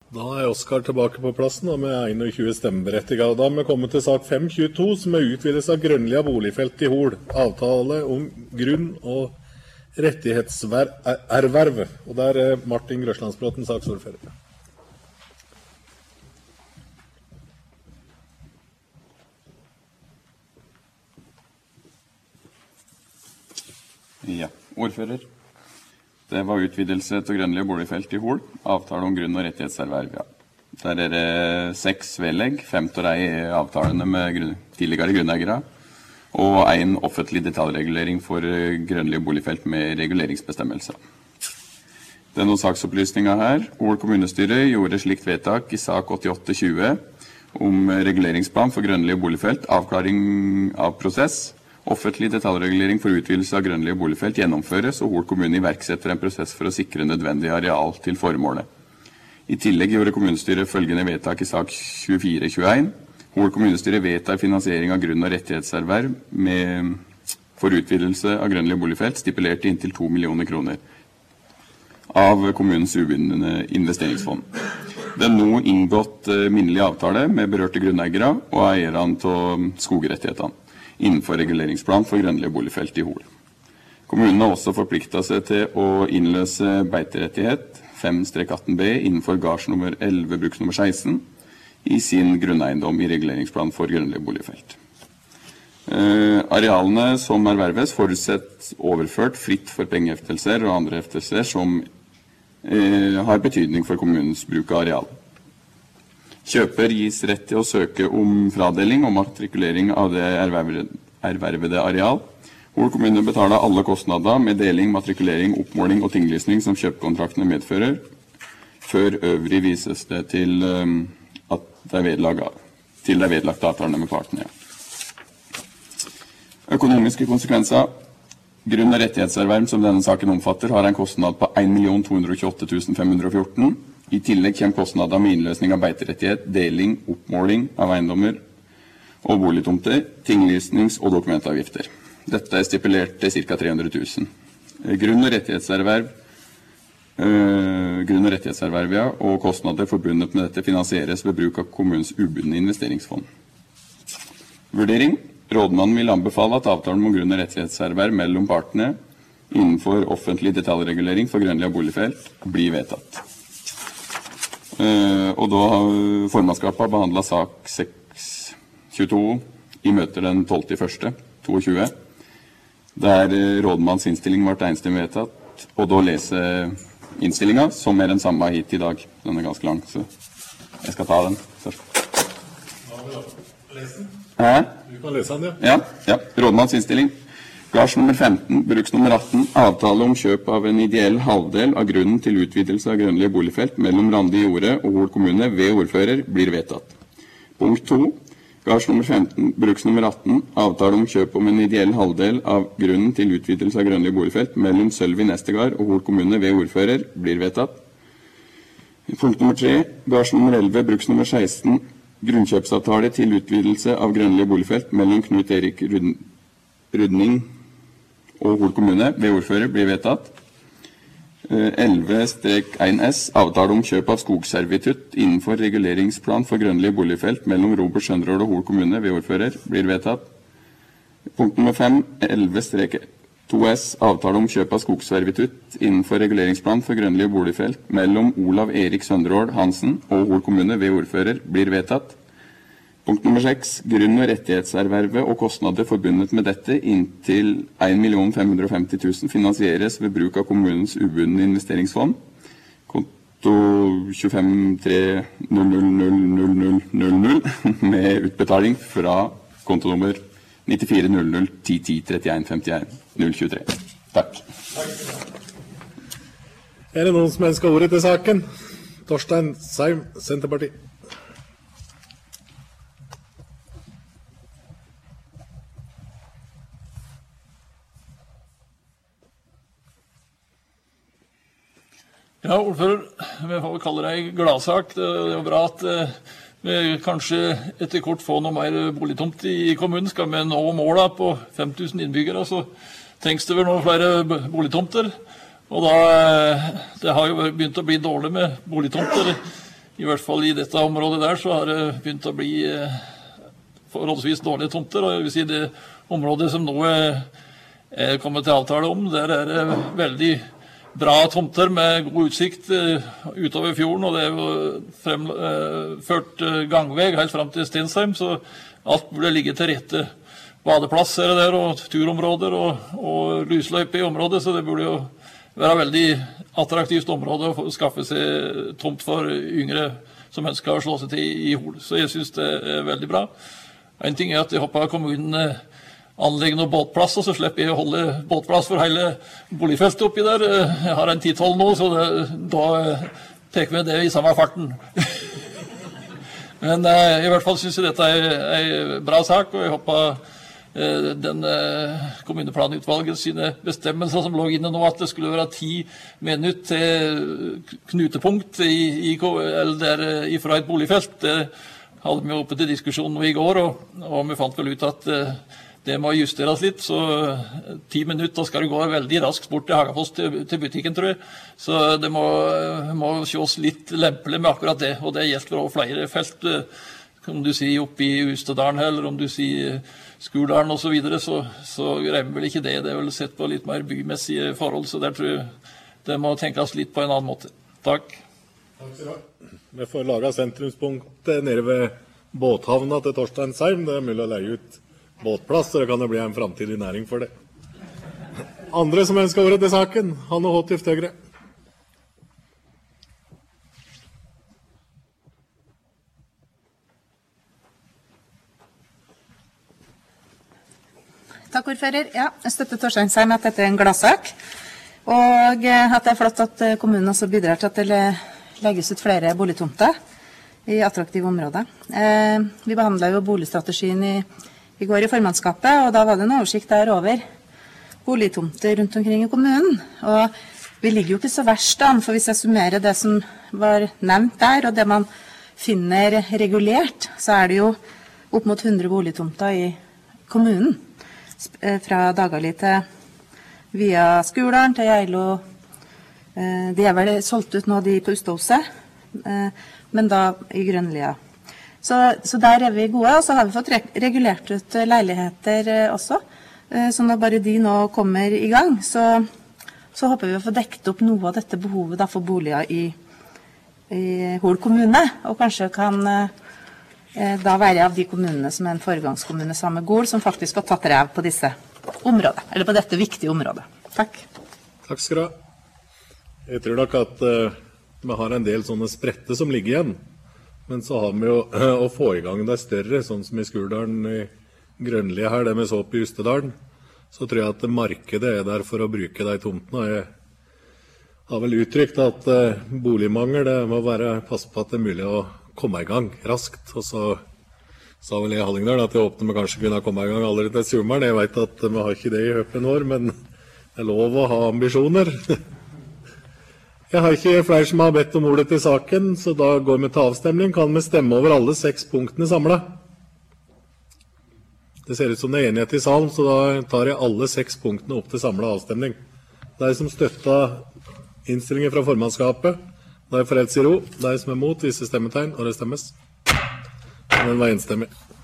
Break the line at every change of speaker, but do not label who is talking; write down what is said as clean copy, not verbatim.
Da Oskar tilbake på plassen og med 21 stemmeberettigede. Da har vi kommet til sak 522, som utvidelse av Grønlia boligfelt i Hol. Avtale om grunn- og rettighetserverv. Og der Martin Grøslandsbråten, saksordfører.
Ja, ordfører. Det var utvidelse til Grønlia boligfelt i Hol, avtale om grunn- og rettighetserverv, ja. Der det 6 vedlegg, 5 av de avtalene med tidligere grunneiere, og en offentlig detaljregulering for Grønlia boligfelt med reguleringsbestemmelser. Det noen saksopplysninger her. Hol kommunestyre gjorde slikt vedtak i sak 8820 om reguleringsplan for Grønlia boligfelt, avklaring av prosess. Offentlig detaljregulering for utvidelse av Grønlia boligfelt gjennomføres, og Hol kommune iverksetter en prosess for å sikre nødvendig areal til formålet. I tillegg gjorde kommunestyret følgende vedtak i sak 2421. Hol kommunestyre vedtar finansiering av grunn- og rettighetserverv for utvidelse av Grønlia boligfelt, stipulert i inntil 2 millioner kroner av kommunens ubundne investeringsfond. Det nå inngått minnelig avtale med berørte grunneiere og eierne av skogrettighetene innenfor reguleringsplan for Grønlia boligfelt i Hol. Kommunen har også forpliktet seg til å innløse beiterettighet 5-18b innenfor gardsnummer 11, bruksnummer 16, i sin grunneiendom i reguleringsplan for Grønlia boligfelt. Arealene som erverves forutsett overført fritt for pengeheftelser og andre heftelser som har betydning for kommunens bruk av areal. Kjøper gis rett til å søke om fradeling og matrikulering av det ervervede areal. Hol kommune betaler alle kostnader med deling, matrikulering, oppmåling og tinglysning som kjøpekontraktene medfører. Før øvrig vises det til at det er vedlagt avtalene med partene. Økonomiske konsekvenser. Grunn- og rettighetserverv som denne saken omfatter har en kostnad på 1.228 514. I tillegg kommer kostnader med innløsning av beiterettighet, deling, oppmåling av eiendommer og boligtomter, tinglysnings- og dokumentavgifter. Dette er stipulert til ca. 300 000. Grunn- og rettighetserverv og kostnader forbundet med dette finansieres ved bruk av kommunens ubundne investeringsfond. Vurdering. Rådmannen vil anbefale at avtalen om grunn- og rettighetserverv mellom partene innenfor offentlig detaljregulering for Grønlia boligfelt blir vedtatt. Og da har formannskapet behandlet sak 622 i møter den 12.1.22, der rådmanns innstilling ble enstemmig vedtatt, og da lese innstillingen, som er den samme hit i dag. Den er ganske lang, så jeg skal ta den først.
Du kan lese den,
ja. Ja. Rådmanns innstilling. Gardsnummer 15, bruksnummer 18, avtale om kjøp av en ideell halvdel av grunnen til utvidelse av Grønlia boligfelt mellom Randi Jorde og Hol kommune ved ordfører blir vedtatt. Punkt 2. Gardsnummer 15, bruksnummer 18, avtale om kjøp om en ideell halvdel av grunnen til utvidelse av Grønlia boligfelt mellom Sølvi Nestegard og Hol kommune ved ordfører blir vedtatt. Punkt nummer 3. Gardsnummer 11, bruksnummer 16, grunnkjøpsavtale til utvidelse av Grønlia boligfelt mellom Knut Erik Rudning og Hol kommune ved ordfører blir vedtatt. 11-1S, avtale om kjøp av skogservitutt innenfor reguleringsplan for Grønlia boligfelt mellom Robert Sønderål og Hol kommune ved ordfører blir vedtatt. Punkt nummer 5, 11-2S, avtale om kjøp av skogservitutt innenfor reguleringsplan for Grønlia boligfelt mellom Olav Erik Sønderål Hansen og Hol kommune ved ordfører blir vedtatt. Punkt nummer 6. Grunn- og rettighetservervet og kostnader forbundet med dette inntil 1.550 000 finansieres ved bruk av kommunens ubundne investeringsfond. Konto 2530000000 med utbetaling fra kontonummer 940010103151 023. Takk.
Er det noen som ønsker ordet til saken? Torstein Seim, Senterparti.
Ja, ordfører, vi får kalle det en gladsak. Det er bra at vi kanskje etter kort får noe mer boligtomt i kommunen. Skal vi nå målet på 5000 innbyggere, så trengs det vel noen flere boligtomter. Og da, det har jo begynt å bli dårlig med boligtomter i hvert fall i dette området der, så har det begynt å bli forholdsvis dårlige tomter, og jeg vil si det området som nå er kommet til avtale om, der er det veldig bra tomter med god utsikt utover fjorden, og det er jo ført gangvei helt frem til Stensheim, så alt burde ligge til rette. Badeplass er det der, og turområder og lysløype i området, så det burde jo være veldig attraktivt område å skaffe seg tomt for yngre som ønsker å slå seg til i Hol. Så jeg synes det er veldig bra. En ting er at jeg håper kommunen anlegger noe båtplass, og så slipper jeg å holde båtplass for hele boligfeltet oppi der. Jeg har en 10-12 nå, så da tar vi det i samme farten. Men i hvert fall synes jeg dette er en bra sak, og jeg håper den kommuneplanutvalget sine bestemmelser som lå inne nå, at det skulle være 10 minutter til knutepunkt fra et boligfelt. Det hadde vi oppe til diskusjon i går, og vi fant vel ut at det må justeres litt, så 10 minutter skal du gå veldig raskt bort til Hagafoss til butikken, tror jeg. Så det må sjås litt lempelig med akkurat det, og det gjelder for flere felt, om du sier oppe i Ustedalen, eller om du sier Skurdalen og så videre, så greier vi vel ikke det. Det er vel sett på litt mer bymessige forhold, så der tror jeg det må tenkes litt på en annen måte. Takk.
Takk skal du ha. Vi får laget sentrumspunktet nede ved båthavna til Torsteinsheim. Det er mulig å leie ut båtplass, så det kan jo bli en fremtidig næring for det. Andre som ønsker ordet til saken, Hanne Håtift Høgre.
Takk, ordfører. Ja, jeg støtter Torsteinsheim at dette er en gladsak, og at det er flott at kommunen også bidrar til at det legges ut flere boligtomter i attraktive områder. Vi behandlet jo boligstrategien i går i formannskapet, og da var det en oversikt der over boligtomter rundt omkring i kommunen. Og vi ligger jo ikke så verst an, for hvis jeg summerer det som var nevnt der, og det man finner regulert, så er det jo opp mot 100 boligtomter i kommunen. Fra Dagali til via Skurdalen til Geilo. De er vel solgt ut nå, de på Ustadhuset, men da i Grønlia. Så der er vi gode, og så har vi fått regulert ut leiligheter også. Så når bare de nå kommer i gang, så håper vi å få dekket opp noe av dette behovet da, for boliger i Hol kommune, og kanskje kan da være av de kommunene som er en foregangskommune sammen med Gol, som faktisk har tatt rev på disse områdene, eller på dette viktige området. Takk.
Takk skal du ha. Jeg tror nok at vi har en del sånne spretter som ligger igjen, men så har vi jo å få i gang det større, sånn som i Skurdalen, i Grønlia her, det vi så på Ustedalen, så tror jeg at markedet er der for å bruke de tomtene. Jeg har vel uttrykt at boligmangel, det må være passe på at det er mulig å komme i gang raskt, og så sa vel jeg i Hallingdal at jeg håpte vi kanskje kunne komme i gang allerede til sommeren. Jeg vet at vi har ikke det i høpen år, men det er lov å ha ambisjoner. Jeg har ikke flere som har bedt om ordet til saken, så da går vi til avstemning. Kan vi stemme over alle 6 punktene samlet? Det ser ut som det er enighet i salen, så da tar jeg alle 6 punktene opp til samlet avstemning. De som støtter innstillingen fra formannskapet, de får helt si ro. De som er mot, viser stemmetegn, og det stemmes. Den var enstemmig.